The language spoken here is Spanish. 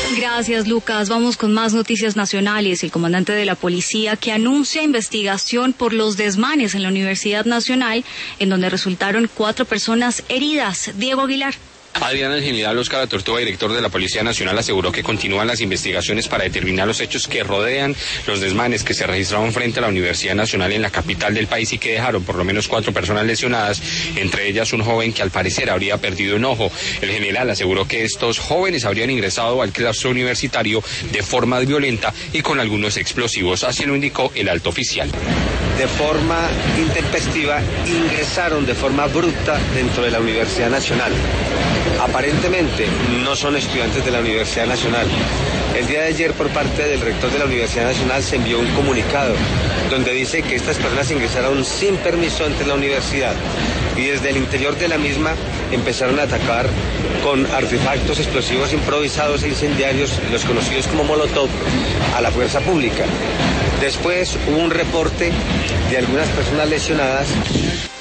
Gracias, Lucas. Vamos con más noticias nacionales. El comandante de la policía que anuncia investigación por los desmanes en la Universidad Nacional, en donde resultaron 4 personas heridas. Diego Aguilar. Adrián General Óscar Tortuga, director de la Policía Nacional, aseguró que continúan las investigaciones para determinar los hechos que rodean los desmanes que se registraron frente a la Universidad Nacional en la capital del país y que dejaron por lo menos 4 personas lesionadas, entre ellas un joven que al parecer habría perdido un ojo. El general aseguró que estos jóvenes habrían ingresado al claustro universitario de forma violenta y con algunos explosivos, así lo indicó el alto oficial. De forma intempestiva ingresaron de forma bruta dentro de la Universidad Nacional. Aparentemente no son estudiantes de la Universidad Nacional. El día de ayer por parte del rector de la Universidad Nacional se envió un comunicado donde dice que estas personas ingresaron sin permiso ante la universidad y desde el interior de la misma empezaron a atacar con artefactos explosivos improvisados e incendiarios, los conocidos como molotov, a la fuerza pública. Después hubo un reporte de algunas personas lesionadas.